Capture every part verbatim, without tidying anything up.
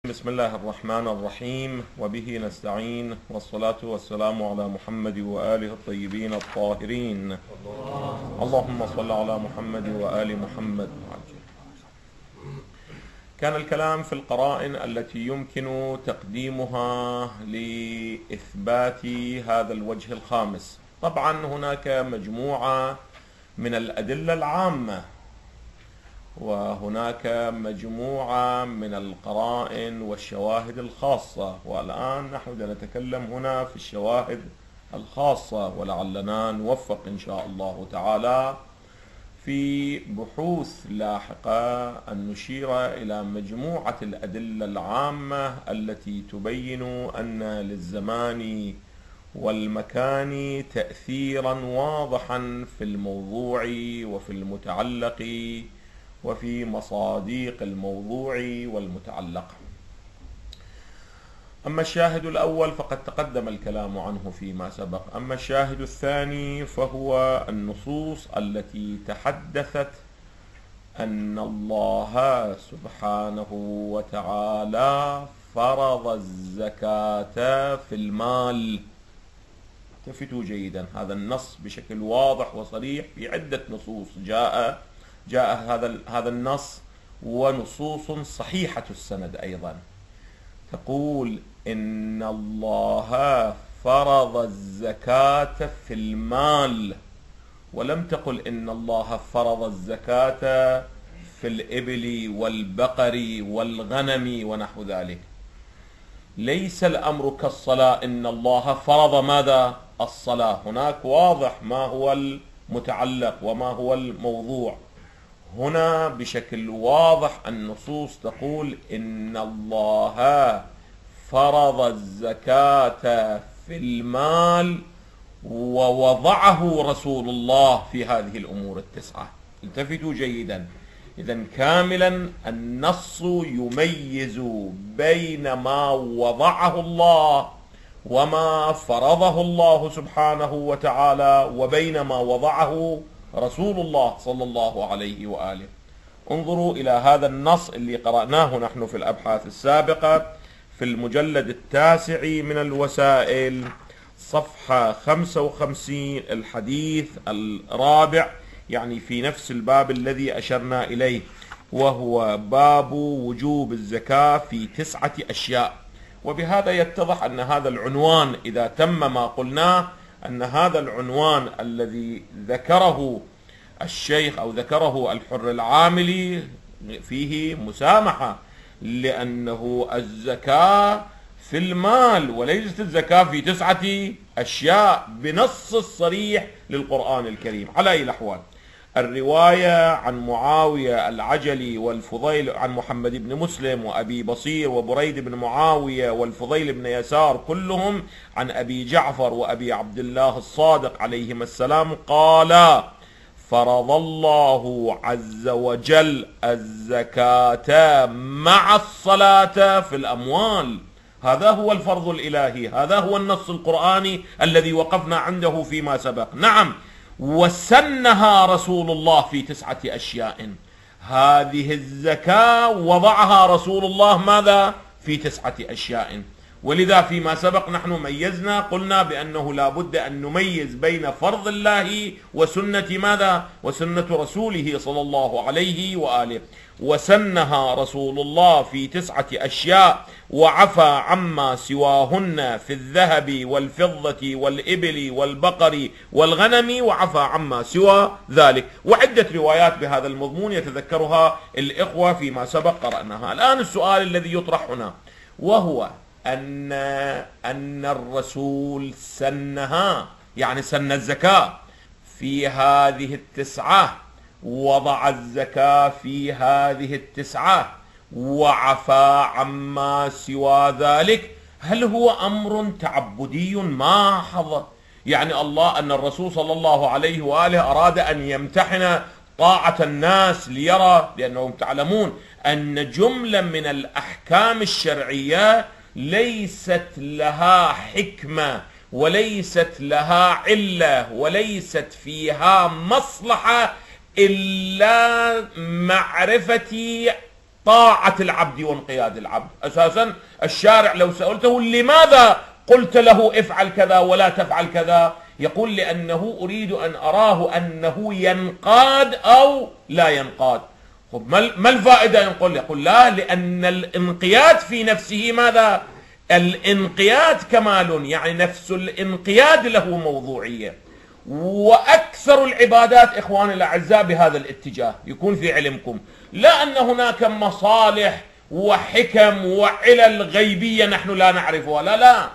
بسم الله الرحمن الرحيم، وبه نستعين، والصلاة والسلام على محمد وآله الطيبين الطاهرين. اللهم صل على محمد وآل محمد. كان الكلام في القرائن التي يمكن تقديمها لإثبات هذا الوجه الخامس. طبعا هناك مجموعة من الأدلة العامة، وهناك مجموعة من القرائن والشواهد الخاصة، والآن نحن نتكلم هنا في الشواهد الخاصة، ولعلنا نوفق إن شاء الله تعالى في بحوث لاحقة أن نشير إلى مجموعة الأدلة العامة التي تبين أن للزمان والمكان تأثيرا واضحا في الموضوع وفي المتعلق وفي مصاديق الموضوع والمتعلق. أما الشاهد الأول فقد تقدم الكلام عنه فيما سبق. أما الشاهد الثاني فهو النصوص التي تحدثت أن الله سبحانه وتعالى فرض الزكاة في المال. التفتوا جيدا، هذا النص بشكل واضح وصريح في عدة نصوص جاء جاء هذا هذا النص، ونصوص صحيحة السند أيضا تقول إن الله فرض الزكاة في المال، ولم تقل إن الله فرض الزكاة في الإبل والبقر والغنم ونحو ذلك. ليس الأمر كالصلاة، إن الله فرض ماذا؟ الصلاة. هناك واضح ما هو المتعلق وما هو الموضوع. هنا بشكل واضح النصوص تقول إن الله فرض الزكاة في المال ووضعه رسول الله في هذه الأمور التسعة. التفتوا جيدا، إذن كاملا النص يميز بين ما وضعه الله وما فرضه الله سبحانه وتعالى وبين ما وضعه رسول الله صلى الله عليه وآله. انظروا إلى هذا النص اللي قرأناه نحن في الأبحاث السابقة في المجلد التاسع من الوسائل، صفحة خمسة وخمسين، الحديث الرابع، يعني في نفس الباب الذي أشرنا إليه، وهو باب وجوب الزكاة في تسعة أشياء. وبهذا يتضح أن هذا العنوان إذا تم ما قلناه، أن هذا العنوان الذي ذكره الشيخ أو ذكره الحر العاملي فيه مسامحة، لأنه الزكاة في المال وليست الزكاة في تسعة أشياء بنص الصريح للقرآن الكريم. على أي الأحوال، الرواية عن معاوية العجلي والفضيل عن محمد بن مسلم وأبي بصير وبريد بن معاوية والفضيل بن يسار، كلهم عن أبي جعفر وأبي عبد الله الصادق عليهما السلام قال: فرض الله عز وجل الزكاة مع الصلاة في الأموال. هذا هو الفرض الإلهي، هذا هو النص القرآني الذي وقفنا عنده فيما سبق. نعم، وسنها رسول الله في تسعة أشياء. هذه الزكاة وضعها رسول الله ماذا؟ في تسعة أشياء. ولذا فيما سبق نحن ميزنا، قلنا بأنه لا بد أن نميز بين فرض الله وسنة ماذا؟ وسنة رسوله صلى الله عليه وآله. وسنها رسول الله في تسعة أشياء، وعفى عما سواهن في الذهب والفضة والإبل والبقر والغنم، وعفى عما سوى ذلك. وعدة روايات بهذا المضمون يتذكرها الإخوة فيما سبق قرأناها. الآن السؤال الذي يطرح هنا وهو أن أن الرسول سنها، يعني سن الزكاة في هذه التسعة، وضع الزكاة في هذه التسعة، وعفى عما سوى ذلك. هل هو أمر تعبدي محض؟ يعني الله أن الرسول صلى الله عليه وآله أراد أن يمتحن طاعة الناس ليرى، لأنهم تعلمون أن جملة من الأحكام الشرعية ليست لها حكمة وليست لها علة وليست فيها مصلحة إلا معرفة طاعة العبد وانقياد العبد. أساسا الشارع لو سألته لماذا قلت له افعل كذا ولا تفعل كذا، يقول لأنه أريد أن أراه أنه ينقاد أو لا ينقاد. ما الفائدة ينقل؟ يقول لا، لأن الانقياد في نفسه ماذا؟ الانقياد كمال، يعني نفس الانقياد له موضوعية. وأكثر العبادات إخواني الأعزاء بهذا الاتجاه يكون في علمكم، لا أن هناك مصالح وحكم وعلل غيبية نحن لا نعرفها، لا لا،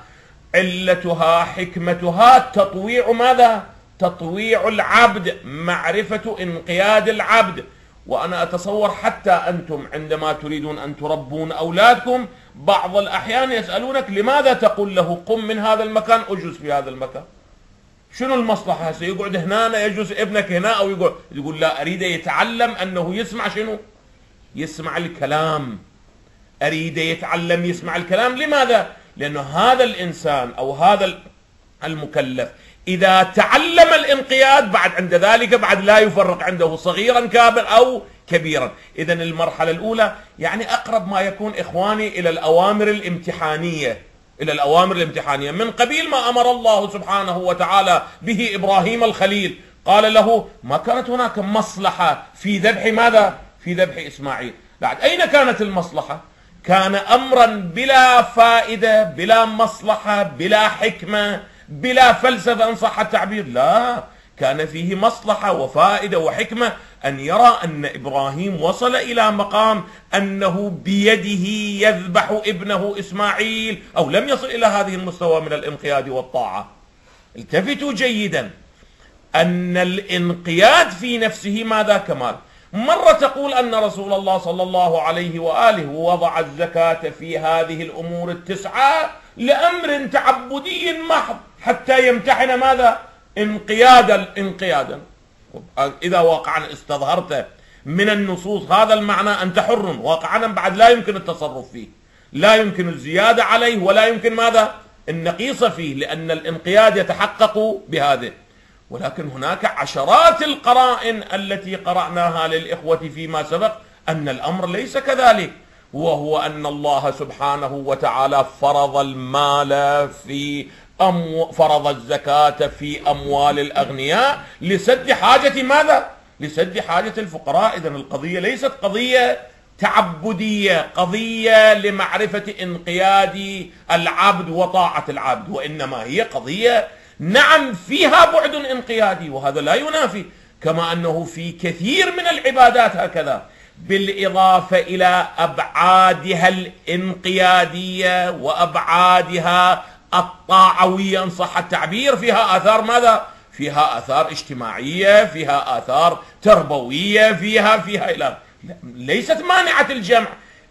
علتها حكمتها تطويع ماذا؟ تطويع العبد، معرفة انقياد العبد. وأنا أتصور حتى أنتم عندما تريدون أن تربون أولادكم بعض الأحيان يسألونك لماذا تقول له قم من هذا المكان اجلس في هذا المكان، شنو المصلحة؟ سيقعد هنا يجلس ابنك هنا أو يقول يقول لا، أريد يتعلم أنه يسمع شنو؟ يسمع الكلام، أريد يتعلم يسمع الكلام. لماذا؟ لأنه هذا الإنسان أو هذا المكلف إذا تعلم الانقياد بعد عند ذلك بعد لا يفرق عنده صغيرا كابر أو كبيرا. إذن المرحلة الأولى يعني أقرب ما يكون إخواني إلى الأوامر الامتحانية، إلى الأوامر الامتحانية من قبيل ما أمر الله سبحانه وتعالى به إبراهيم الخليل، قال له ما كانت هناك مصلحة في ذبح ماذا؟ في ذبح إسماعيل. بعد أين كانت المصلحة؟ كان أمرا بلا فائدة، بلا مصلحة، بلا حكمة، بلا فلسفة إن صح التعبير. لا، كان فيه مصلحة وفائدة وحكمة، أن يرى أن إبراهيم وصل إلى مقام أنه بيده يذبح ابنه إسماعيل، أو لم يصل إلى هذه المستوى من الانقياد والطاعة. التفتوا جيدا أن الانقياد في نفسه ماذا؟ كمال. مرة تقول أن رسول الله صلى الله عليه وآله وضع الزكاة في هذه الأمور التسعة لأمر تعبدي محض حتى يمتحن ماذا؟ انقيادا انقيادا. إذا واقعا استظهرت من النصوص هذا المعنى أنت حر، واقعا بعد لا يمكن التصرف فيه، لا يمكن الزيادة عليه ولا يمكن ماذا؟ النقيص فيه، لأن الانقياد يتحقق بهذه. ولكن هناك عشرات القرائن التي قرأناها للإخوة فيما سبق أن الأمر ليس كذلك، وهو أن الله سبحانه وتعالى فرض المال في أمو فرض الزكاة في أموال الأغنياء لسد حاجة ماذا؟ لسد حاجة الفقراء. إذن القضية ليست قضية تعبدية، قضية لمعرفة انقياد العبد وطاعة العبد، وإنما هي قضية نعم فيها بعد انقيادي، وهذا لا ينافي كما أنه في كثير من العبادات هكذا، بالإضافة إلى أبعادها الانقيادية وأبعادها الطاعوية إن صح التعبير، فيها آثار ماذا؟ فيها آثار اجتماعية، فيها آثار تربوية، فيها فيها إلى ليست مانعة الجمع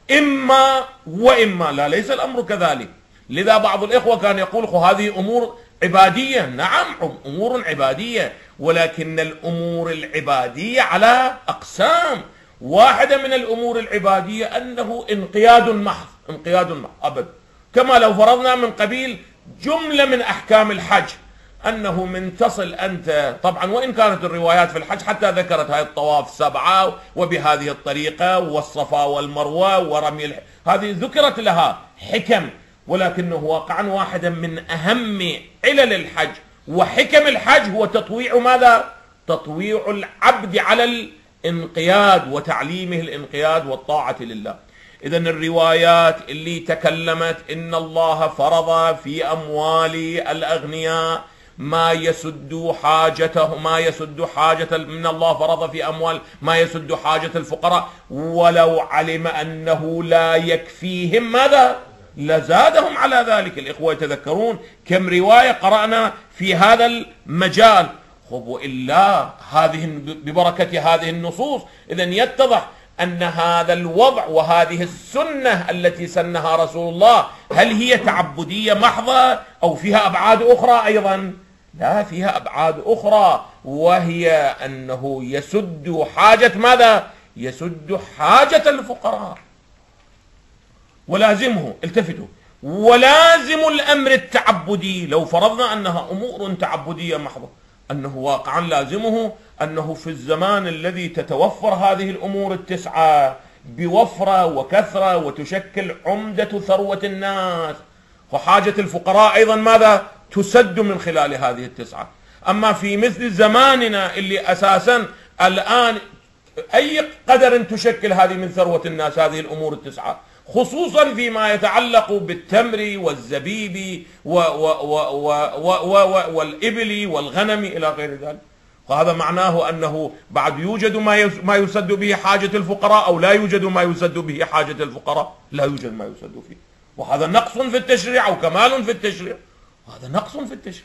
إما وإما، لا ليس الأمر كذلك. لذا بعض الإخوة كان يقول هذه أمور عبادية. نعم أمور عبادية، ولكن الأمور العبادية على أقسام. واحدة من الأمور العبادية أنه انقياد محض، انقياد محض أبد، كما لو فرضنا من قبيل جملة من أحكام الحج أنه من تصل أنت، طبعا وإن كانت الروايات في الحج حتى ذكرت هاي الطواف سبعة وبهذه الطريقة والصفا والمروة ورمي الح... هذه ذكرت لها حكم، ولكنه واقعا واحدا من أهم علل الحج وحكم الحج هو تطويع ماذا؟ تطويع العبد على الانقياد وتعليمه الانقياد والطاعة لله. إذن الروايات اللي تكلمت إن الله فرض في أموال الأغنياء ما يسد حاجته، ما يسد حاجة من الله فرض في أموال ما يسد حاجة الفقراء، ولو علم أنه لا يكفيهم ماذا؟ لزادهم على ذلك. الإخوة يتذكرون كم رواية قرأنا في هذا المجال. خب وإلا هذه ببركة هذه النصوص إذن يتضح أن هذا الوضع وهذه السنة التي سنها رسول الله هل هي تعبدية محضة أو فيها أبعاد أخرى أيضا؟ لا، فيها أبعاد أخرى، وهي أنه يسد حاجة ماذا؟ يسد حاجة الفقراء. ولازمه، التفتوا، ولازم الأمر التعبدي لو فرضنا أنها أمور تعبدية محضة، أنه واقعا لازمه أنه في الزمان الذي تتوفر هذه الأمور التسعة بوفرة وكثرة وتشكل عمدة ثروة الناس، وحاجة الفقراء أيضا ماذا؟ تسد من خلال هذه التسعة. أما في مثل زماننا اللي أساسا الآن أي قدر تشكل هذه من ثروة الناس هذه الأمور التسعة، خصوصا فيما يتعلق بالتمر والزبيب والإبل والغنم إلى غير ذلك. وهذا معناه أنه بعد يوجد ما يسد به حاجة الفقراء أو لا يوجد ما يسد به حاجة الفقراء؟ لا يوجد ما يسد فيه، وهذا نقص في التشريع أو كمال في التشريع، وهذا نقص في التشريع.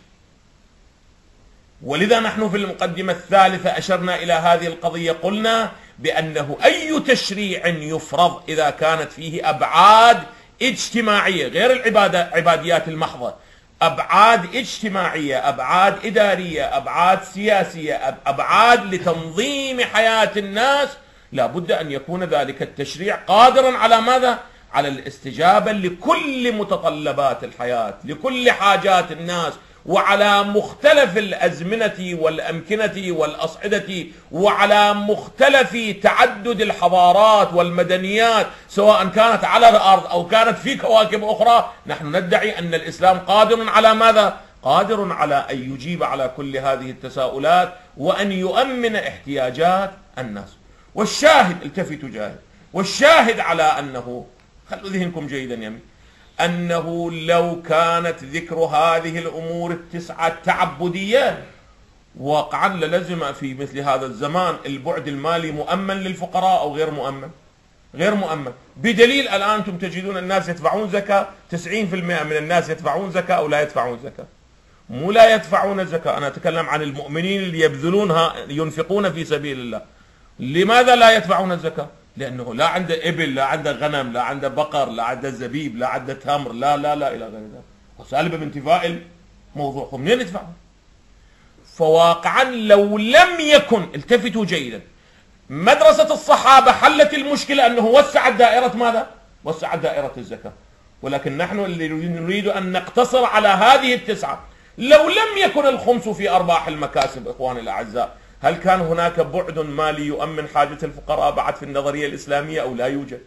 ولذا نحن في المقدمة الثالثة أشرنا إلى هذه القضية، قلنا بأنه أي تشريع يفرض إذا كانت فيه أبعاد اجتماعية غير العبادة عباديات المحضة، أبعاد اجتماعية، أبعاد إدارية، أبعاد سياسية، أبعاد لتنظيم حياة الناس، لا بد أن يكون ذلك التشريع قادرا على ماذا؟ على الاستجابة لكل متطلبات الحياة، لكل حاجات الناس، وعلى مختلف الأزمنة والأمكنة والأصعدة، وعلى مختلف تعدد الحضارات والمدنيات، سواء كانت على الأرض أو كانت في كواكب أخرى. نحن ندعي أن الإسلام قادر على ماذا؟ قادر على أن يجيب على كل هذه التساؤلات وأن يؤمن احتياجات الناس. والشاهد، التفتوا جاهد، والشاهد على أنه، خلوا ذهنكم جيدا يمين، أنه لو كانت ذكر هذه الأمور التسعة تعبدية واقعا للزم في مثل هذا الزمان البعد المالي مؤمن للفقراء أو غير مؤمن؟ غير مؤمن، بدليل الآن أنتم تجدون الناس يدفعون زكاة، تسعين بالمئة من الناس يدفعون زكاة أو لا يدفعون زكاة. مو لا يدفعون الزكاة، أنا أتكلم عن المؤمنين اللي يبذلونها ينفقون في سبيل الله. لماذا لا يدفعون الزكاة؟ لأنه لا عنده إبل، لا عنده غنم، لا عنده بقر، لا عنده زبيب، لا عنده تمر، لا لا لا إلى غير ذلك، وسالب بانتفاء الموضوع، منين يدفعون؟ فواقعا لو لم يكن، التفتوا جيدا، مدرسة الصحابة حلت المشكلة أنه وسعت دائرة ماذا؟ وسعت دائرة الزكاة. ولكن نحن اللي نريد أن نقتصر على هذه التسعة. لو لم يكن الخمس في أرباح المكاسب إخواني الأعزاء، هل كان هناك بعد مالي يؤمن حاجة الفقراء بعد في النظرية الإسلامية أو لا يوجد؟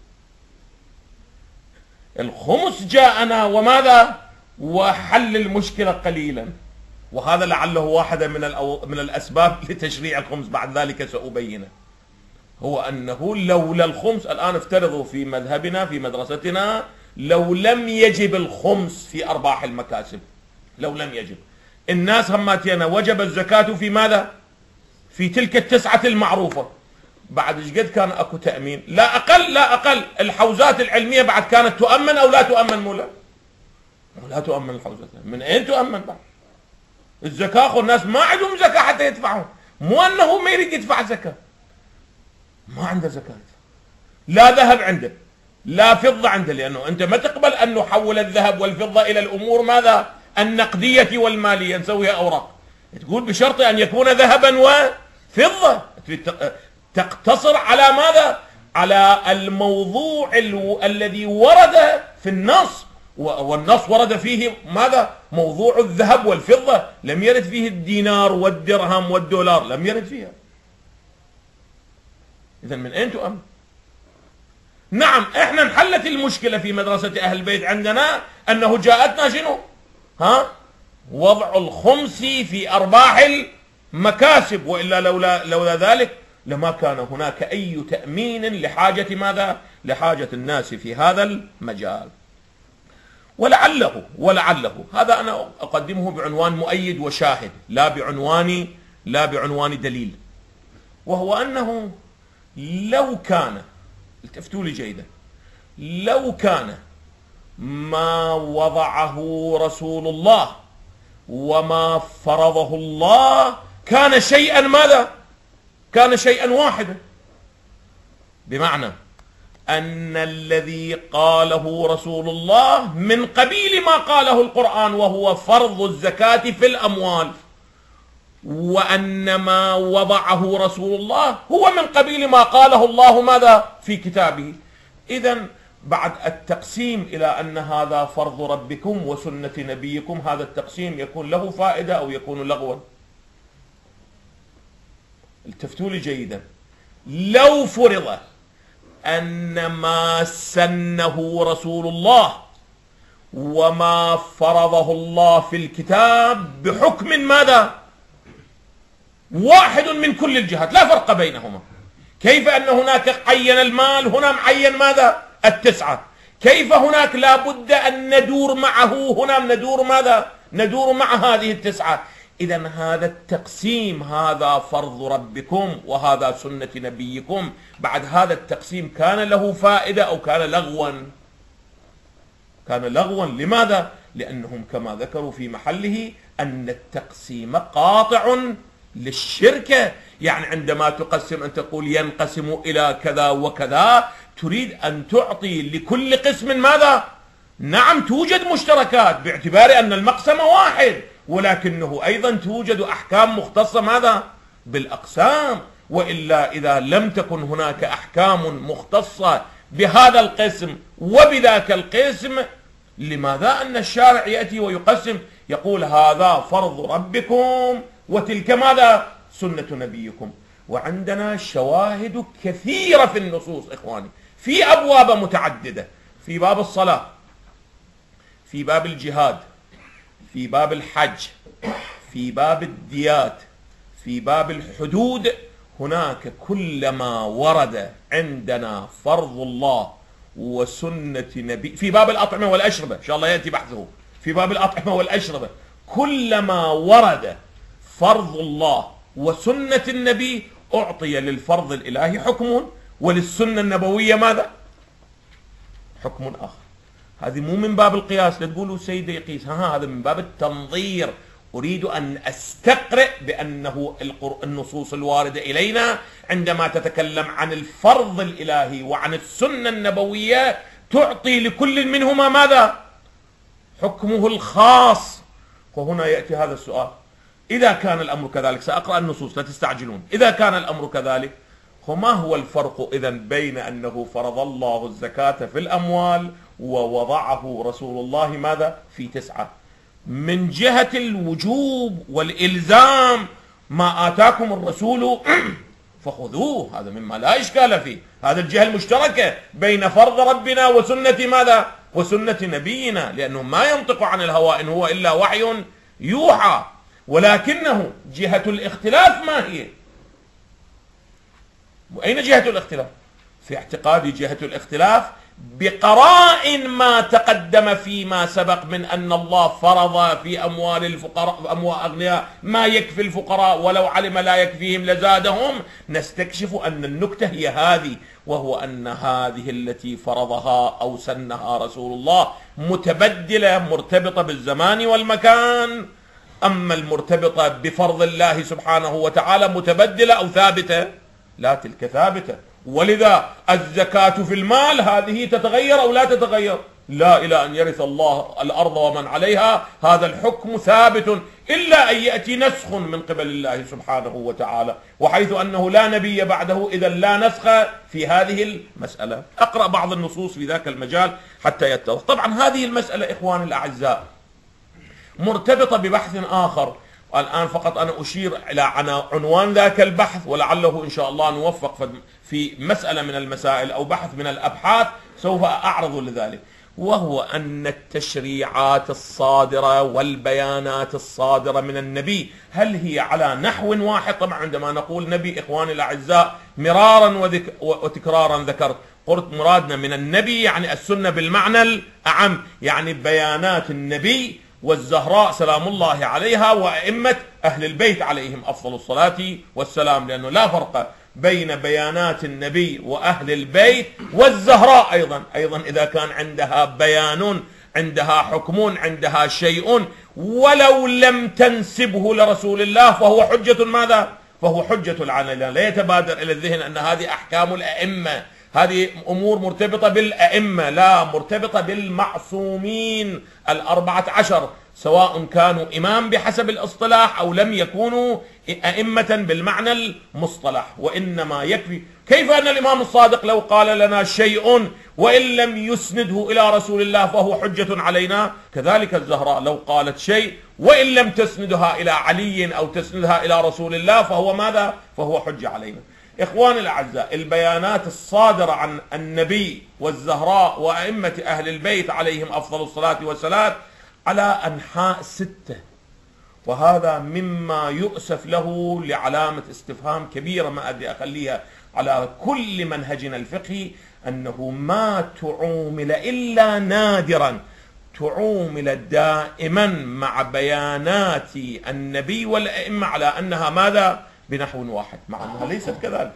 الخمس جاءنا وماذا؟ وحل المشكلة قليلا، وهذا لعله واحدة من من الأسباب لتشريع الخمس، بعد ذلك سأبينه. هو أنه لولا الخمس، الآن افترضوا في مذهبنا في مدرستنا لو لم يجب الخمس في أرباح المكاسب، لو لم يجب، الناس هماتينا وجب الزكاة في ماذا؟ في تلك التسعة المعروفة. بعد ايش قد كان اكو تأمين؟ لا اقل لا اقل الحوزات العلمية بعد كانت تؤمن او لا تؤمن؟ مولا لا تؤمن الحوزات. من اين تؤمن بعد؟ الزكاة اخو الناس ما عندهم زكاة حتى يدفعون، مو انه ما يريد يدفع زكاة، ما عنده زكاة، لا ذهب عنده لا فضة عنده، لانه انت ما تقبل ان نحول الذهب والفضة الى الامور ماذا؟ النقدية والمالية، نسويها اوراق. تقول بشرط أن يكون ذهبا وفضة، تقتصر على ماذا؟ على الموضوع الذي ورد في النص، والنص ورد فيه ماذا؟ موضوع الذهب والفضة، لم يرد فيه الدينار والدرهم والدولار، لم يرد فيها. إذن من أين تؤمن؟ نعم احنا انحلت المشكلة في مدرسة أهل البيت عندنا أنه جاءتنا شنو؟ ها؟ وضع الخمس في أرباح المكاسب، وإلا لولا, لولا ذلك لما كان هناك أي تأمين لحاجة ماذا؟ لحاجة الناس في هذا المجال. ولعله ولعله هذا أنا أقدمه بعنوان مؤيد وشاهد، لا بعنوان لا بعنوان دليل، وهو أنه لو كان، التفتوا لي جيدا، لو كان ما وضعه رسول الله وما فرضه الله كان شيئا ماذا؟ كان شيئا واحدا، بمعنى أن الذي قاله رسول الله من قبيل ما قاله القرآن وهو فرض الزكاة في الأموال، وأن ما وضعه رسول الله هو من قبيل ما قاله الله ماذا؟ في كتابه. إذن بعد التقسيم إلى أن هذا فرض ربكم وسنة نبيكم، هذا التقسيم يكون له فائدة أو يكون لغوا؟ التفتوا لي جيدا، لو فرض أن ما سنه رسول الله وما فرضه الله في الكتاب بحكم ماذا؟ واحد من كل الجهات، لا فرق بينهما. كيف أن هناك عين المال، هنا معين ماذا؟ التسعة. كيف هناك لا بد أن ندور معه، هنا ندور ماذا؟ ندور مع هذه التسعة. إذا هذا التقسيم، هذا فرض ربكم وهذا سنة نبيكم، بعد هذا التقسيم كان له فائدة أو كان لغوا؟ كان لغوا. لماذا؟ لأنهم كما ذكروا في محله أن التقسيم قاطع للشركة. يعني عندما تقسم أن تقول ينقسم إلى كذا وكذا، تريد أن تعطي لكل قسم ماذا؟ نعم توجد مشتركات باعتبار أن المقسم واحد، ولكنه أيضا توجد أحكام مختصة ماذا؟ بالأقسام. وإلا إذا لم تكن هناك أحكام مختصة بهذا القسم وبذاك القسم، لماذا أن الشارع يأتي ويقسم يقول هذا فرض ربكم وتلك ماذا؟ سنة نبيكم. وعندنا شواهد كثيرة في النصوص إخواني في أبواب متعددة، في باب الصلاة، في باب الجهاد، في باب الحج، في باب الديات، في باب الحدود. هناك كلما ورد عندنا فرض الله وسنة نبي، في باب الأطعمة والأشربة إن شاء الله يأتي بحثه، في باب الأطعمة والأشربة كلما ورد فرض الله وسنة النبي أعطي للفرض الإلهي حكم وللسنة النبوية ماذا؟ حكم آخر. هذه مو من باب القياس، لا تقولوا سيدي يقيس، ها هذا من باب التنظير. أريد أن أستقرئ بأنه النصوص الواردة إلينا عندما تتكلم عن الفرض الإلهي وعن السنة النبوية تعطي لكل منهما ماذا؟ حكمه الخاص. وهنا يأتي هذا السؤال: إذا كان الأمر كذلك، سأقرأ النصوص لا تستعجلون، إذا كان الأمر كذلك وما هو الفرق إذن بين أنه فرض الله الزكاة في الأموال ووضعه رسول الله ماذا؟ في تسعة؟ من جهة الوجوب والإلزام ما آتاكم الرسول فخذوه، هذا مما لا إشكال فيه، هذا الجهة المشتركة بين فرض ربنا وسنة ماذا؟ وسنة نبينا، لأنه ما ينطق عن الهوى إن هو إلا وحي يوحى. ولكنه جهة الاختلاف ما هي؟ وأين جهة الاختلاف؟ في اعتقادي جهة الاختلاف بقراء ما تقدم فيما سبق من أن الله فرض في أموال الفقراء، أموال أغنياء، ما يكفي الفقراء، ولو علم لا يكفيهم لزادهم. نستكشف أن النكتة هي هذه، وهو أن هذه التي فرضها أو سنها رسول الله متبدلة مرتبطة بالزمان والمكان، أما المرتبطة بفرض الله سبحانه وتعالى متبدلة أو ثابتة؟ لا، تلك ثابتة. ولذا الزكاة في المال هذه تتغير أو لا تتغير؟ لا، إلى أن يرث الله الأرض ومن عليها هذا الحكم ثابت، إلا أن يأتي نسخ من قبل الله سبحانه وتعالى، وحيث أنه لا نبي بعده إذا لا نسخ في هذه المسألة. أقرأ بعض النصوص في ذاك المجال حتى يتضح. طبعا هذه المسألة إخواني الأعزاء مرتبطة ببحث آخر، والآن فقط أنا أشير إلى عنوان ذاك البحث، ولعله إن شاء الله نوفق في مسألة من المسائل أو بحث من الأبحاث سوف أعرض لذلك، وهو أن التشريعات الصادرة والبيانات الصادرة من النبي هل هي على نحو واحد؟ طبعا عندما نقول نبي إخواني الأعزاء مرارا وتكرارا ذكرت، قلت مرادنا من النبي يعني السنة بالمعنى الأعم، يعني بيانات النبي والزهراء سلام الله عليها وأئمة أهل البيت عليهم أفضل الصلاة والسلام، لأنه لا فرق بين بيانات النبي وأهل البيت والزهراء أيضا. أيضا إذا كان عندها بيان، عندها حكم، عندها شيء ولو لم تنسبه لرسول الله فهو حجة ماذا؟ فهو حجة علينا. لا يتبادر إلى الذهن أن هذه أحكام الأئمة، هذه أمور مرتبطة بالأئمة، لا، مرتبطة بالمعصومين الأربعة عشر، سواء كانوا إمام بحسب الاصطلاح أو لم يكونوا أئمة بالمعنى المصطلح. وإنما يكفي، كيف أن الإمام الصادق لو قال لنا شيء وإن لم يسنده إلى رسول الله فهو حجة علينا، كذلك الزهراء لو قالت شيء وإن لم تسندها إلى علي أو تسندها إلى رسول الله فهو ماذا؟ فهو حجة علينا. إخواني الأعزاء، البيانات الصادرة عن النبي والزهراء وأئمة أهل البيت عليهم أفضل الصلاة والسلام على أنحاء ستة، وهذا مما يؤسف له لعلامة استفهام كبيرة ما أدري أخليها على كل منهجنا الفقهي، أنه ما تعومل إلا نادرا، تعومل دائما مع بيانات النبي والأئمة على أنها ماذا؟ بنحو واحد، مع أنها ليست كذلك.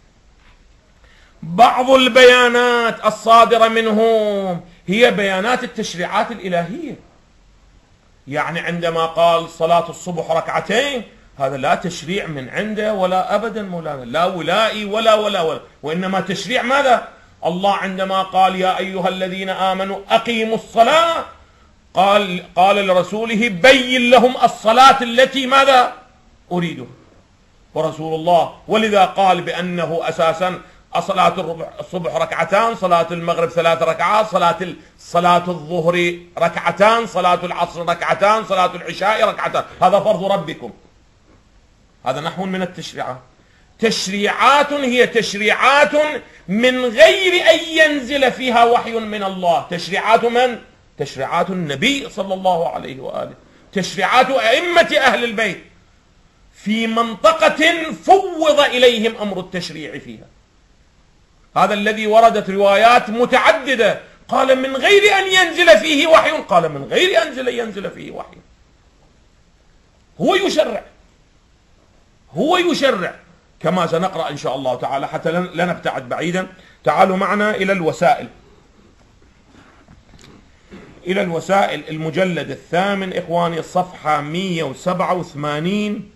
بعض البيانات الصادرة منهم هي بيانات التشريعات الإلهية، يعني عندما قال صلاة الصبح ركعتين، هذا لا تشريع من عنده ولا أبدا مولانا، لا ولائي ولا ولا ولا، وإنما تشريع ماذا؟ الله عندما قال يا أيها الذين آمنوا أقيموا الصلاة، قال قال لرسوله بين لهم الصلاة التي ماذا؟ أريدها. ورسول الله ولذا قال بأنه أساسا صلاة الصبح ركعتان، صلاة المغرب ثلاث ركعات، صلاة صلاة الظهر ركعتان، صلاة العصر ركعتان، صلاة العشاء ركعتان، هذا فرض ربكم. هذا نحو من التشريعات. تشريعات هي تشريعات من غير أن ينزل فيها وحي من الله. تشريعات من؟ تشريعات النبي صلى الله عليه وآله، تشريعات أئمة أهل البيت في منطقة فوض إليهم أمر التشريع فيها. هذا الذي وردت روايات متعددة قال من غير أن ينزل فيه وحي، قال من غير أن ينزل ينزل فيه وحي. هو يشرع، هو يشرع كما سنقرأ إن شاء الله تعالى حتى لا نبتعد بعيدا. تعالوا معنا إلى الوسائل، إلى الوسائل المجلد الثامن إخواني، الصفحة مئة وسبعة وثمانين،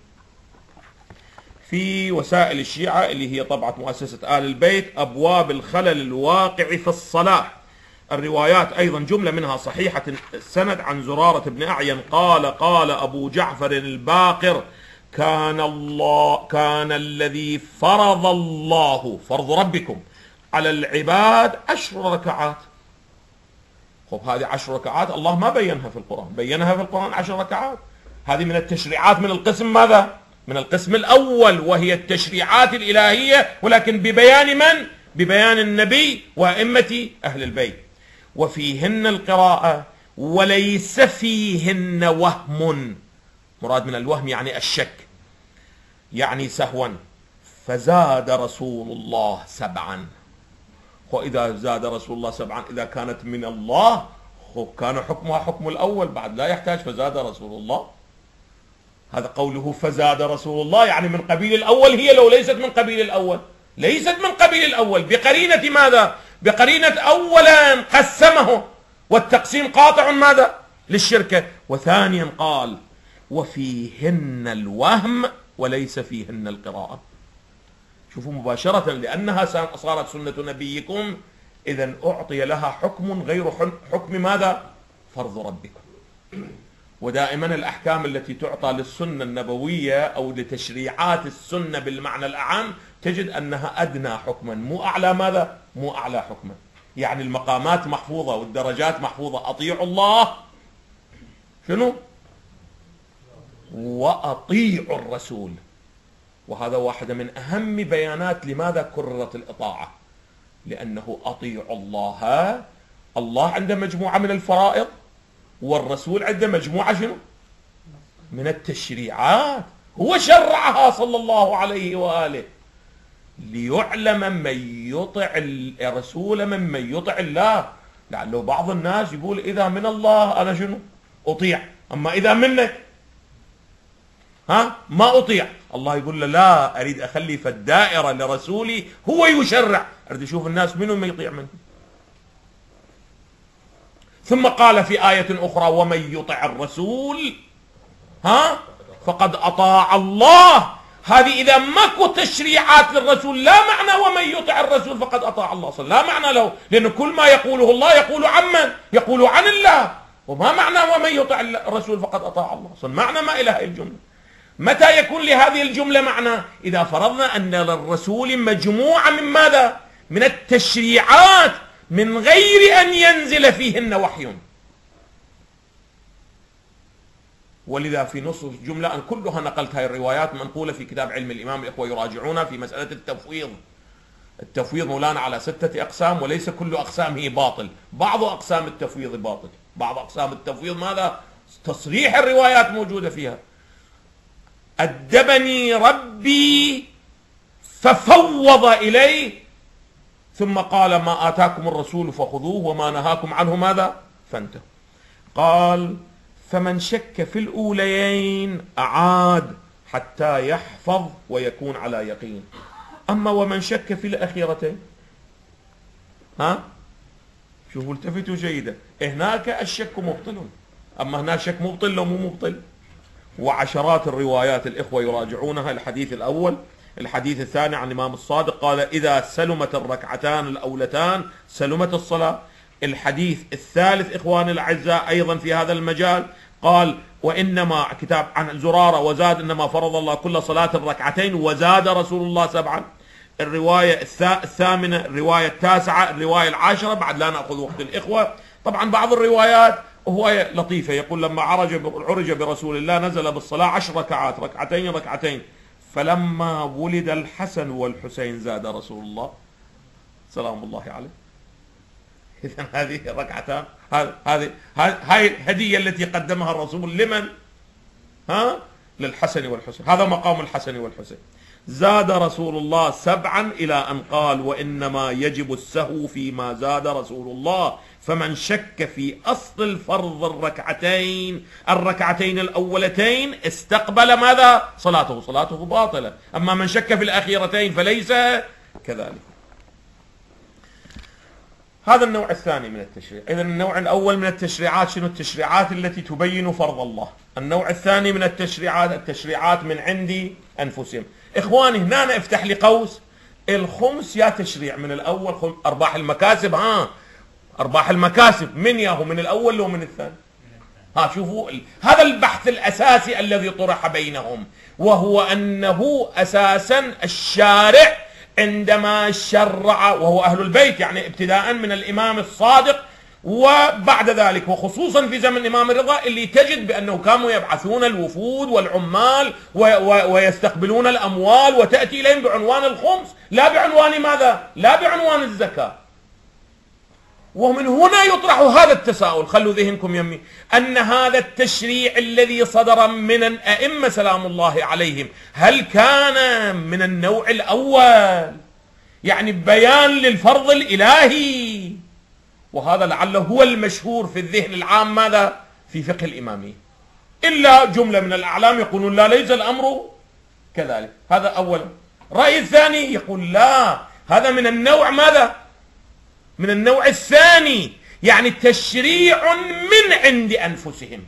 في وسائل الشيعة اللي هي طبعة مؤسسة آل البيت، أبواب الخلل الواقع في الصلاة. الروايات أيضا جملة منها صحيحة السند عن زرارة بن أعين قال قال أبو جعفر الباقر كان الله كان الذي فرض الله فرض ربكم على العباد عشر ركعات. خب هذه عشر ركعات الله ما بينها في القرآن، بينها في القرآن عشر ركعات. هذه من التشريعات من القسم ماذا؟ من القسم الأول، وهي التشريعات الإلهية، ولكن ببيان من؟ ببيان النبي وأئمة أهل البيت. وفيهن القراءة وليس فيهن وهم، مراد من الوهم يعني الشك، يعني سهوا. فزاد رسول الله سبعا. وإذا زاد رسول الله سبعا إذا كانت من الله كان حكمها حكم الأول، بعد لا يحتاج فزاد رسول الله. هذا قوله فزاد رسول الله يعني من قبيل الأول، هي لو ليست من قبيل الأول، ليست من قبيل الأول بقرينة ماذا؟ بقرينة أولا قسمه، والتقسيم قاطع ماذا؟ للشركة. وثانيا قال وفيهن الوهم وليس فيهن القراءة. شوفوا مباشرة لأنها صارت سنة نبيكم، إذن أعطي لها حكم غير حكم ماذا؟ فرض ربكم. ودائما الأحكام التي تعطى للسنة النبوية أو لتشريعات السنة بالمعنى الأعم تجد أنها أدنى حكما مو أعلى ماذا؟ مو أعلى حكما. يعني المقامات محفوظة والدرجات محفوظة. أطيعوا الله شنو؟ وأطيعوا الرسول. وهذا واحدة من أهم بيانات لماذا كررت الإطاعة، لأنه أطيعوا الله، الله عنده مجموعة من الفرائض والرسول عنده مجموعة شنو؟ من التشريعات، هو شرعها صلى الله عليه وآله ليعلم من يطع الرسول ممن يطع الله. لعله بعض الناس يقول إذا من الله أنا شنو؟ أطيع، أما إذا منك ها ما أطيع. الله يقول له لا، أريد أخلي في الدائرة لرسولي هو يشرع، أريد أشوف الناس منهم ما يطيع منه. ثم قال في آية أخرى ومن يطع الرسول ها فقد أطاع الله. هذه إذا ماكو تشريعات للرسول لا معنى ومن يطع الرسول فقد أطاع الله، لا معنى له، لأن كل ما يقوله الله يقول عن من؟ يقول عن الله. وما معنى ومن يطع الرسول فقد أطاع الله؟ معنى ما إلى هذه الجملة. متى يكون لهذه الجملة معنى؟ إذا فرضنا أن للرسول مجموعة من ماذا؟ من التشريعات من غير أن ينزل فيهن وحي. ولذا في نص جملة أن كلها نقلت هاي الروايات منقولة في كتاب علم الإمام، الإخوة يراجعونها في مسألة التفويض. التفويض مولانا على ستة أقسام، وليس كل أقسامه باطل، بعض أقسام التفويض باطل، بعض أقسام التفويض ماذا؟ تصريح الروايات موجودة فيها. أدبني ربي ففوض إليه ثم قال ما آتاكم الرسول فخذوه وما نهاكم عنه ماذا؟ فانتهوا. قال فمن شك في الأوليين أعاد حتى يحفظ ويكون على يقين، أما ومن شك في الأخيرتين، ها شوفوا التفتوا جيدا، هناك الشك مبطل، أما هنا شك مبطل لو مو مبطل. وعشرات الروايات الإخوة يراجعونها. الحديث الأول، الحديث الثاني عن الإمام الصادق قال إذا سلمت الركعتان الأولتان سلمت الصلاة. الحديث الثالث إخواني الأعزاء أيضا في هذا المجال قال وإنما كتاب عن زرارة وزاد إنما فرض الله كل صلاة ركعتين وزاد رسول الله سبعا. الرواية الثامنة، الرواية التاسعة، الرواية العاشرة، بعد لا نأخذ وقت الإخوة. طبعا بعض الروايات هو لطيفة، يقول لما عرج عرج برسول الله نزل بالصلاة عشر ركعات، ركعتين ركعتين، فلما ولد الحسن والحسين زاد رسول الله سلام الله عليه. إذن هذه ركعتان، هذه هذه الهدية التي قدمها الرسول لمن؟ ها؟ للحسن والحسين، هذا مقام الحسن والحسين. زاد رسول الله سبعا إلى أن قال وإنما يجب السهو فيما زاد رسول الله، فمن شك في أصل الفرض الركعتين الركعتين الأولتين استقبل ماذا؟ صلاته، صلاته باطلة. أما من شك في الأخيرتين فليس كذلك. هذا النوع الثاني من التشريع. إذن النوع الأول من التشريعات شنو؟ التشريعات التي تبين فرض الله. النوع الثاني من التشريعات التشريعات من عند أنفسهم. إخواني هنا أنا افتح لي قوس، الخمس يا تشريع من الأول، خم... أرباح المكاسب، ها أرباح المكاسب من ياهو من الأول لو من الثاني؟ ها شوفوا هذا البحث الأساسي الذي طرح بينهم، وهو أنه أساسا الشارع عندما شرع، وهو أهل البيت يعني ابتداء من الإمام الصادق وبعد ذلك، وخصوصا في زمن الإمام الرضا اللي تجد بأنه كانوا يبعثون الوفود والعمال ويستقبلون الأموال وتأتي إليهم بعنوان الخمس، لا بعنوان ماذا؟ لا بعنوان الزكاة. ومن هنا يطرح هذا التساؤل، خلوا ذهنكم يمي، أن هذا التشريع الذي صدر من الأئمة سلام الله عليهم هل كان من النوع الأول، يعني بيان للفرض الإلهي؟ وهذا لعله هو المشهور في الذهن العام ماذا؟ في فقه الإمامية. إلا جملة من الأعلام يقولون لا ليس الأمر كذلك، هذا أولا. رأي الثاني يقول لا، هذا من النوع ماذا؟ من النوع الثاني، يعني تشريع من عند أنفسهم.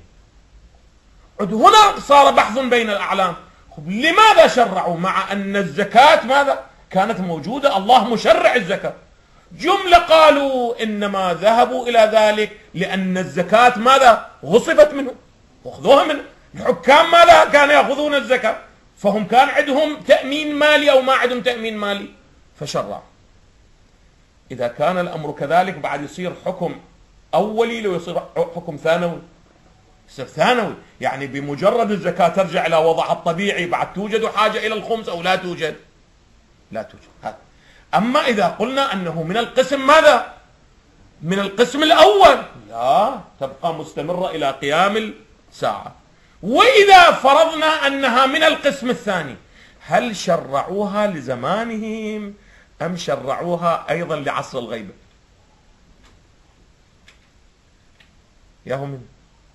هنا صار بحث بين الأعلام، لماذا شرعوا مع أن الزكاة ماذا؟ كانت موجودة، الله مشرع الزكاة. جملة قالوا إنما ذهبوا إلى ذلك لأن الزكاة ماذا؟ غصبت منه وأخذوها منه. الحكام ماذا؟ كانوا يأخذون الزكاة، فهم كان عندهم تأمين مالي أو ما عندهم تأمين مالي فشرعوا. إذا كان الأمر كذلك بعد يصير حكم أولي لو يصير حكم ثانوي، يصير ثانوي، يعني بمجرد الزكاة ترجع إلى وضعها الطبيعي، بعد توجد حاجة إلى الخمس أو لا توجد؟ لا توجد. هذا. أما إذا قلنا أنه من القسم ماذا؟ من القسم الأول، لا، تبقى مستمرة إلى قيام الساعة. وإذا فرضنا أنها من القسم الثاني، هل شرعوها لزمانهم أم شرعوها أيضا لعصر الغيبة؟ ياهم.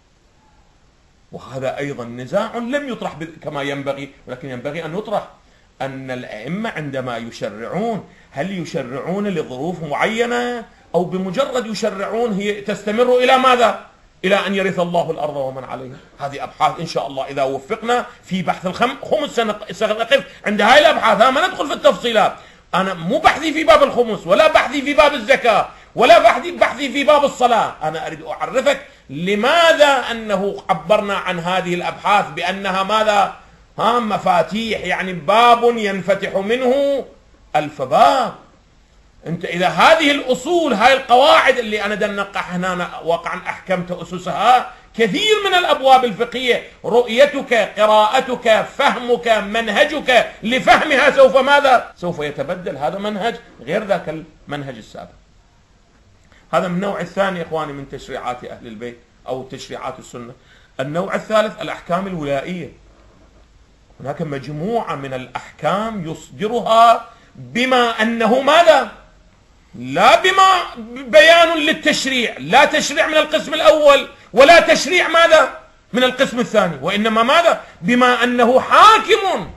وهذا أيضا نزاع لم يطرح كما ينبغي، ولكن ينبغي أن يطرح أن الأئمة عندما يشرعون هل يشرعون لظروف معينة أو بمجرد يشرعون هي تستمر إلى ماذا؟ إلى أن يرث الله الأرض ومن عليها. هذه أبحاث إن شاء الله إذا وفقنا في بحث الخمس سنقف عند هاي الأبحاث، ما ندخل في التفصيلات. أنا مو بحثي في باب الخمس ولا بحثي في باب الزكاة ولا بحثي بحثي في باب الصلاة، أنا أريد أعرفك لماذا أنه عبرنا عن هذه الأبحاث بأنها ماذا؟ ها مفاتيح، يعني باب ينفتح منه ألف باب. أنت إذا هذه الأصول، هاي القواعد اللي أنا دنقح هنا واقعا أحكمت أسسها، كثير من الأبواب الفقهية رؤيتك، قراءتك، فهمك، منهجك لفهمها سوف ماذا؟ سوف يتبدل. هذا منهج غير ذاك المنهج السابق. هذا من النوع الثاني إخواني من تشريعات أهل البيت أو تشريعات السنة. النوع الثالث الأحكام الولائية. هناك مجموعة من الأحكام يصدرها بما أنه ماذا؟ لا بما بيان للتشريع، لا تشريع من القسم الأول ولا تشريع ماذا؟ من القسم الثاني، وإنما ماذا؟ بما أنه حاكم.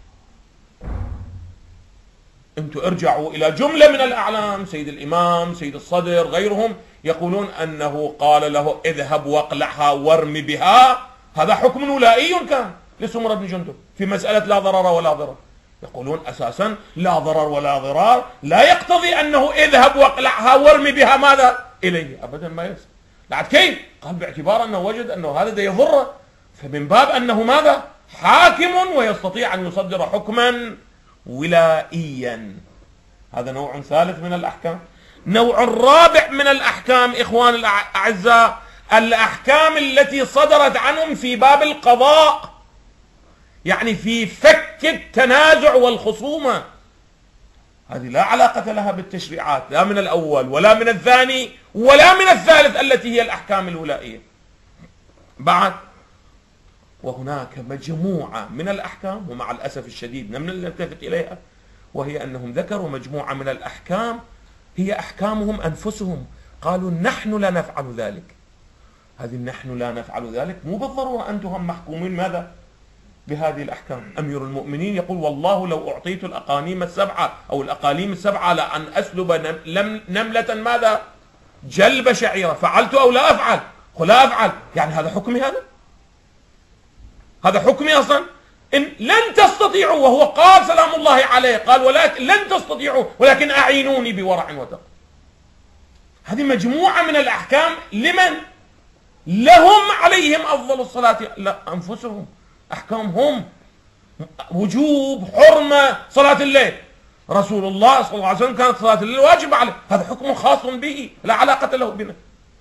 أنتم ارجعوا إلى جملة من الأعلام، سيد الإمام، سيد الصدر، غيرهم، يقولون أنه قال له اذهب واقلعها وارمي بها. هذا حكم ولائي كان لسمرة بن جندب في مسألة لا ضرر ولا ضرر. يقولون أساسا لا ضرر ولا ضرار لا يقتضي أنه اذهب واقلعها وارمي بها ماذا؟ إليه. أبدا ما يصير. لعد كيف؟ قال باعتبار أنه وجد أنه هذا ده يضره، فمن باب أنه ماذا؟ حاكم ويستطيع أن يصدر حكما ولائيا. هذا نوع ثالث من الأحكام. نوع رابع من الأحكام إخوان الأعزاء الأحكام التي صدرت عنهم في باب القضاء، يعني في فك التنازع والخصومة. هذه لا علاقة لها بالتشريعات، لا من الأول ولا من الثاني ولا من الثالث التي هي الأحكام الولائية. بعد وهناك مجموعة من الأحكام، ومع الأسف الشديد لم نلتفت إليها، وهي أنهم ذكروا مجموعة من الأحكام هي أحكامهم أنفسهم، قالوا نحن لا نفعل ذلك. هذه نحن لا نفعل ذلك مو بالضرورة أنتم محكومين ماذا؟ بهذه الأحكام. أمير المؤمنين يقول والله لو أعطيت الأقانيم السبعة أو الأقاليم السبعة لأن أسلب نملة ماذا؟ جلب شعيرة، فعلت أو لا أفعل؟ قل لا أفعل. يعني هذا حكمي، هذا هذا حكمي أصلا. إن لن تستطيعوا، وهو قال سلام الله عليه قال ولكن لن تستطيعوا ولكن أعينوني بورع وتقوى. هذه مجموعة من الأحكام لمن؟ لهم عليهم أفضل الصلاة، لا أنفسهم، أحكامهم وجوب، حرمة، صلاة الليل. رسول الله صلى الله عليه وسلم كانت صلاة الليل واجب عليه، هذا حكم خاص به لا علاقة له بنا.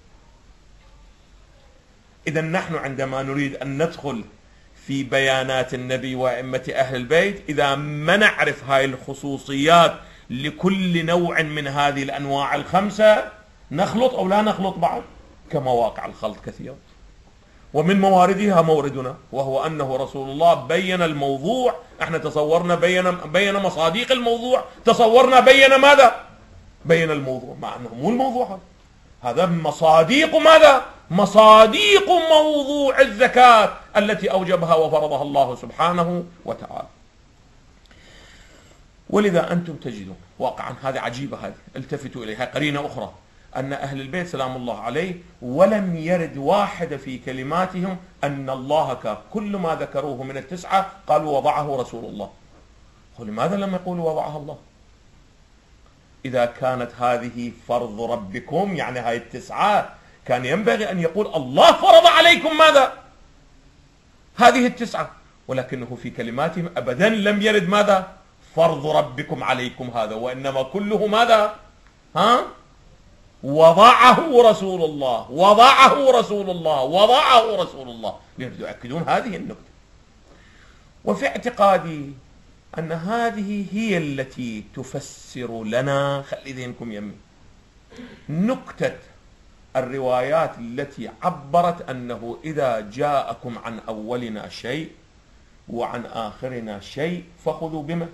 إذا نحن عندما نريد أن ندخل في بيانات النبي وأئمة أهل البيت، إذا ما نعرف هاي الخصوصيات لكل نوع من هذه الأنواع الخمسة نخلط أو لا نخلط بعض، كمواقع الخلط كثير. ومن مواردها موردنا، وهو أنه رسول الله بين الموضوع. احنا تصورنا بين بين مصاديق الموضوع، تصورنا بين ماذا؟ بين الموضوع، مع أنه مو الموضوع هذا. هذا مصاديق ماذا؟ مصاديق موضوع الزكاة التي أوجبها وفرضها الله سبحانه وتعالى. ولذا أنتم تجدون واقعا هذه عجيبة، هذه التفتوا إليها قرينة أخرى، أن أهل البيت سلام الله عليه ولم يرد واحد في كلماتهم أن الله كاف. كل ما ذكروه من التسعة قالوا وضعه رسول الله. لماذا لم يقولوا وضعها الله؟ إذا كانت هذه فرض ربكم، يعني هاي التسعة، كان ينبغي أن يقول الله فرض عليكم ماذا؟ هذه التسعة. ولكنه في كلماتهم أبدا لم يرد ماذا؟ فرض ربكم عليكم هذا، وإنما كله ماذا؟ ها؟ وضعه رسول الله، وضعه رسول الله، وضعه رسول الله، يريدوا يؤكدون هذه النقطة. وفي اعتقادي أن هذه هي التي تفسر لنا، خلي ذهنكم يمي، نكتة الروايات التي عبرت أنه إذا جاءكم عن أولنا شيء وعن آخرنا شيء فخذوا بما؟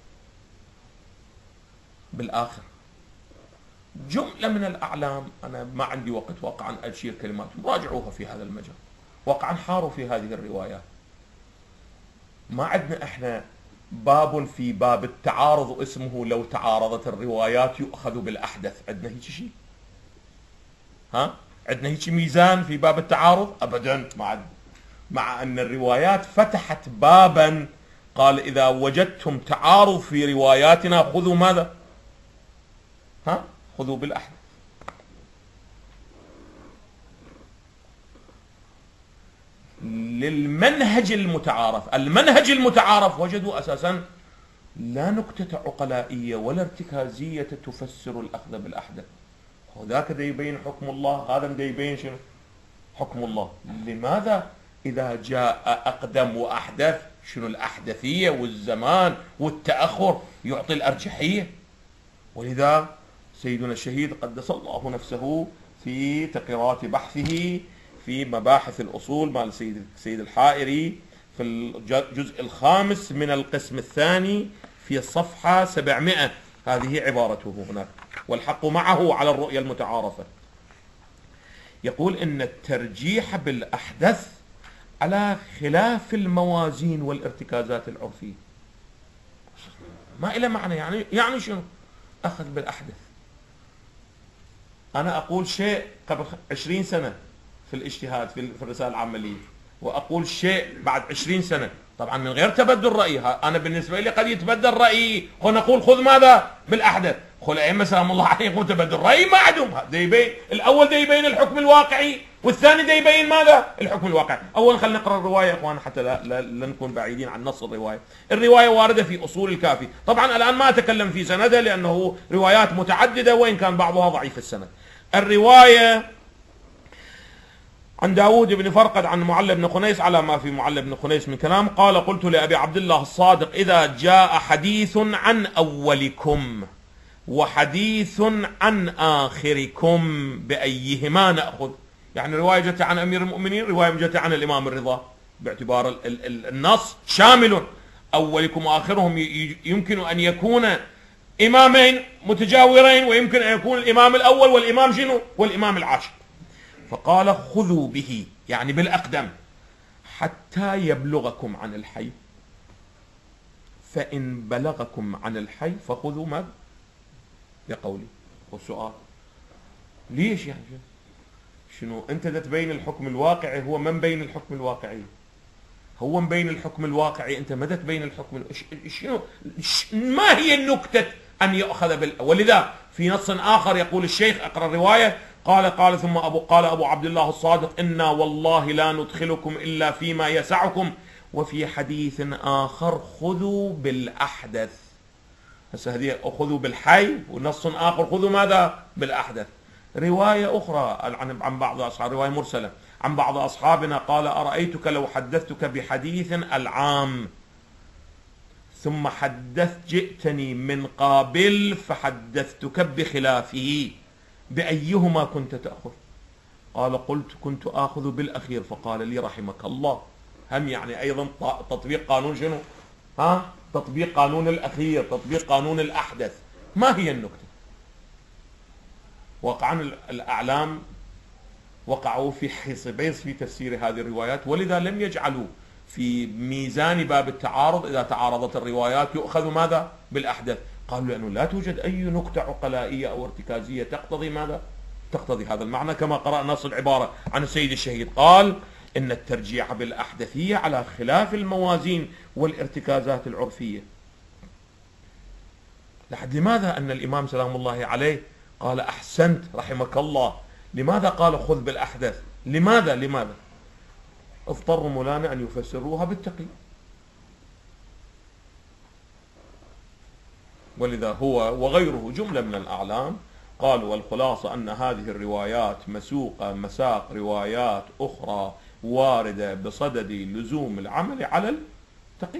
بالآخر. جملة من الأعلام، أنا ما عندي وقت واقعا أشير كلماتهم، راجعوها في هذا المجال، واقعا حاروا في هذه الروايات. ما عندنا إحنا باب في باب التعارض اسمه لو تعارضت الروايات يؤخذ بالأحدث. عندنا هيك شيء؟ ها؟ عندنا هيك ميزان في باب التعارض؟ أبدا ما عندنا. مع أن الروايات فتحت بابا قال إذا وجدتم تعارض في رواياتنا خذوا ماذا؟ ها؟ خذوا بالأحدث. للمنهج المتعارف، المنهج المتعارف وجدوا أساسا لا نكتة عقلائية ولا ارتكازية تفسر الأخذ بالأحدث. وذاك دا يبين حكم الله، هذا دا يبين شنو؟ حكم الله. لماذا إذا جاء أقدم وأحدث شنو الأحدثية والزمان والتأخر يعطي الأرجحية؟ ولذا سيدنا الشهيد قدس الله نفسه في تقريرات بحثه في مباحث الأصول مع السيد سيد الحائري في الجزء الخامس من القسم الثاني في الصفحة سبعمائة، هذه عبارته هناك، والحق معه على الرؤية المتعارفة. يقول إن الترجيح بالأحدث على خلاف الموازين والارتكازات العرفية. ما إلى معنى، يعني يعني شنو أخذ بالأحدث؟ أنا أقول شيء قبل عشرين سنة في الاجتهاد في الرسالة العملية، وأقول شيء بعد عشرين سنة، طبعا من غير تبدل رأيي. أنا بالنسبة لي قد يتبدل رأيي، نقول خذ ماذا بالأحدث. خل أئمة سلام الله عليهم تبدل رأي معدوم. ده يبين الأول ده يبين الحكم الواقعي، والثاني ده يبين ماذا الحكم الواقعي. أولا خلينا نقرأ الرواية يا إخوان حتى لا, لا, لا نكون بعيدين عن نص الرواية. الرواية واردة في أصول الكافي، طبعا الآن ما أتكلم في سندها لأنه روايات متعددة وإن كان بعضها ضعيف السند. الرواية عن داود بن فرقد عن معل بن خنيس على ما في معل بن خنيس من كلام، قال قلت لأبي عبد الله الصادق إذا جاء حديث عن أولكم وحديث عن آخركم بأيهما نأخذ؟ يعني رواية جت عن أمير المؤمنين، رواية جت عن الإمام الرضا، باعتبار ال ال النص شامل، أولكم وآخرهم يمكن أن يكون إمامين متجاورين، ويمكن أن يكون الإمام الأول والإمام شنو والإمام العاشر. فقال خذوا به يعني بالأقدم حتى يبلغكم عن الحي، فإن بلغكم عن الحي فخذوا ماذا بقولي. والسؤال ليش يعني شنو انت ده تبين الحكم الواقعي؟ هو من بين الحكم الواقعي؟ هو مبين الحكم الواقعي، انت ماذا تبين الحكم شنو؟ ما هي النكتة ان يؤخذ بال. ولذا في نص اخر يقول الشيخ، اقرا الرواية، قال قال ثم ابو قال ابو عبد الله الصادق انا والله لا ندخلكم الا فيما يسعكم، وفي حديث اخر خذوا بالاحدث. هسه هذه خذوا بالحي، ونص اخر خذوا ماذا بالاحدث. رواية اخرى عن عن بعض اصحاب، رواية مرسلة عن بعض اصحابنا قال ارايتك لو حدثتك بحديث العام ثم حدثت جئتني من قابل فحدثتك بخلافه بأيهما كنت تأخذ؟ قال قلت كنت آخذ بالأخير. فقال لي رحمك الله، هم يعني أيضا تطبيق قانون شنو؟ ها؟ تطبيق قانون الأخير، تطبيق قانون الأحدث. ما هي النكتة؟ وقعا الأعلام وقعوا في حصبيص في تفسير هذه الروايات، ولذا لم يجعلوا في ميزان باب التعارض إذا تعارضت الروايات يؤخذ ماذا بالأحدث. قالوا لأنه لا توجد أي نكتة عقلائية أو ارتكازية تقتضي ماذا؟ تقتضي هذا المعنى، كما قرأ نص العبارة عن السيد الشهيد قال إن الترجيح بالأحدثية على خلاف الموازين والارتكازات العرفية. لحد لماذا أن الإمام سلام الله عليه قال أحسنت رحمك الله؟ لماذا قال خذ بالأحدث؟ لماذا لماذا اضطروا مولانا أن يفسروها بالتقي. ولذا هو وغيره جملة من الأعلام قالوا والخلاصة أن هذه الروايات مسوقة مساق روايات أخرى واردة بصدد لزوم العمل على التقي.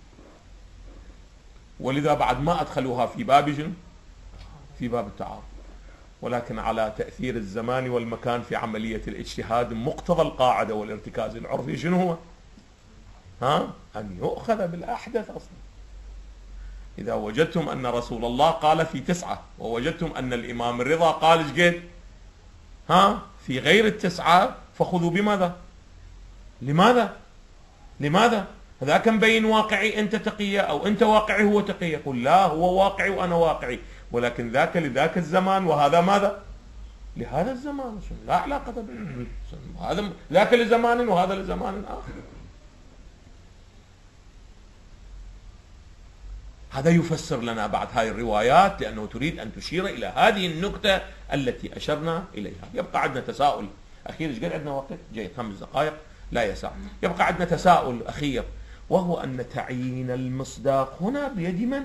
ولذا بعد ما أدخلوها في باب جن في باب التعارض، ولكن على تأثير الزمان والمكان في عملية الاجتهاد مقتضى القاعدة والارتكاز العرفي شنو هو؟ ها؟ أن يؤخذ بالأحدث أصلا. إذا وجدتم أن رسول الله قال في تسعة، ووجدتم أن الإمام الرضا قال ايش قد؟ ها؟ في غير التسعة، فخذوا بماذا؟ لماذا؟ لماذا؟ هذا كان بين واقعي أنت تقية أو أنت واقعي هو تقية. يقول لا، هو واقعي وأنا واقعي، ولكن ذاك لذاك الزمان وهذا ماذا؟ لهذا الزمان، لا علاقة بينهم. هذا ذاك لزمان وهذا لزمان آخر. هذا يفسر لنا بعد هذه الروايات، لأنه تريد أن تشير إلى هذه النكتة التي أشرنا إليها. يبقى عندنا تساؤل أخير. إيش قد عندنا وقت؟ جيد، خمس دقائق لا يسع. يبقى عندنا تساؤل أخير، وهو أن تعيين المصداق هنا بيد من؟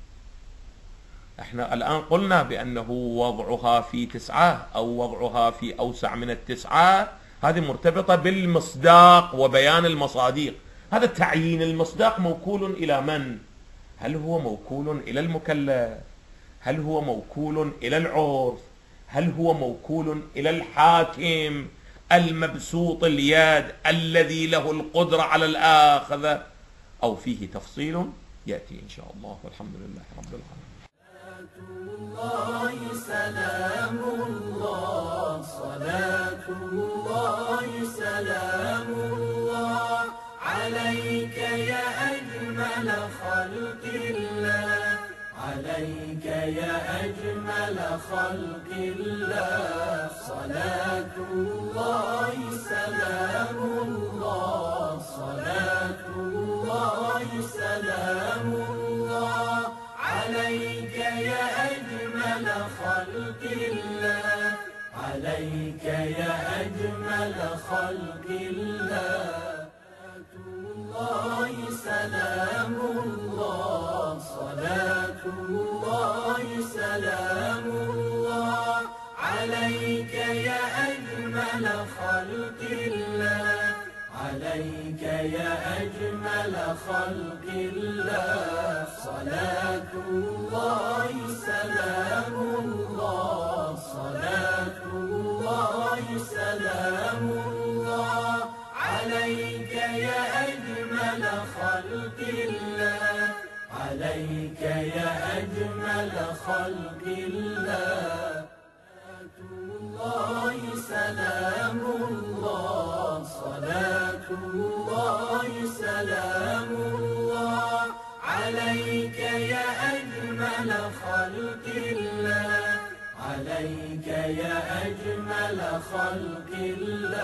احنا الآن قلنا بأنه وضعها في تسعة أو وضعها في أوسع من التسعة، هذه مرتبطة بالمصداق وبيان المصاديق. هذا تعيين المصداق موكول إلى من؟ هل هو موكول إلى المكلف؟ هل هو موكول إلى العرف؟ هل هو موكول إلى الحاكم المبسوط اليد الذي له القدرة على الآخذ؟ أو فيه تفصيل يأتي إن شاء الله، والحمد لله رب العالمين. الله سلام الله، صلاة الله سلام الله عليك يا أجمل خلق الله، عليك يا أجمل خلق الله. صلاة الله سلام الله، صلاة الله سلام الله عليك يا أجمل خلق الله، عليك يا أجمل خلق الله. الله سلام الله، صلاة الله سلام الله عليك يا أجمل خلق الله، عليك يا أجمل خلق الله. صلاة الله سلام الله، صلاة الله سلام الله عليك يا أجمل خلق الله، عليك يا أجمل خلق الله. الله سلام الله، صلاة الله سلام الله عليك يا أجمل خلق الله، عليك يا أجمل خلق الله.